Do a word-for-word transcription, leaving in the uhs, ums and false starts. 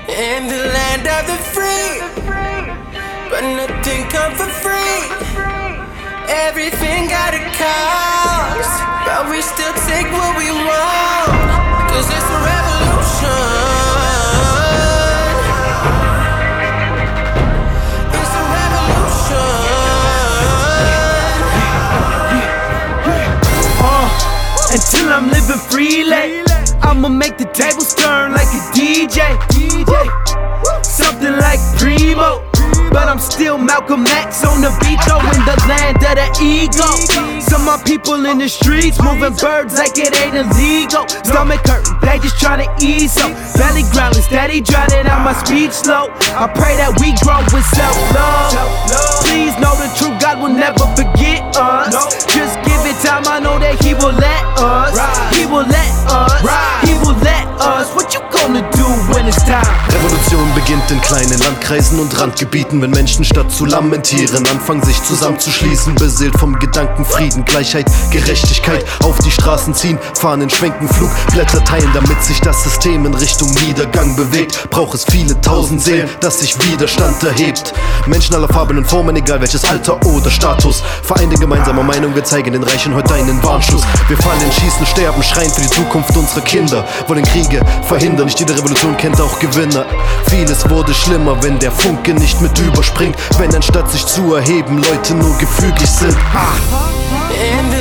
In the land of the free, but nothing come for free. Everything got a cost, but we still take what we want. Cause it's a revolution. It's a revolution. Uh, until I'm living freely, I'ma make the tables turn like a D J. Something like Primo, but I'm still Malcolm X on the beat, though, in the land of the ego. Some of my people in the streets moving birds like it ain't illegal. Stomach hurting, they just tryna ease up. Belly growling, steady drowning out my speech slow. I pray that we grow with self-love. Please know the truth, God will never forget us. Just give it time, I know that He will let us. He will let us. He will let us. What you gonna do when it's time? Revolution beginnt in kleinen Landkreisen und Randgebieten, wenn Menschen statt zu lamentieren anfangen sich zusammenzuschließen, beseelt vom Gedanken Frieden, Gleichheit, Gerechtigkeit, auf die Straßen ziehen, Fahnen schwenken, Flugblätter teilen, damit sich das System in Richtung Niedergang bewegt. Braucht es viele tausend Seelen, dass sich Widerstand erhebt. Menschen aller Farben und Formen, egal welches Alter oder Status, vereint in gemeinsamer Meinung, wir zeigen den Reichen heute einen Warnschuss. Wir fallen, schießen, sterben, schreien für die Zukunft unserer Kinder, wollen Kriege verhindern, nicht jede Revolution kennt auch Gewinner. Vieles wurde schlimmer, wenn der Funke nicht mit überspringt, wenn anstatt sich zu erheben, Leute nur gefügig sind. Ah.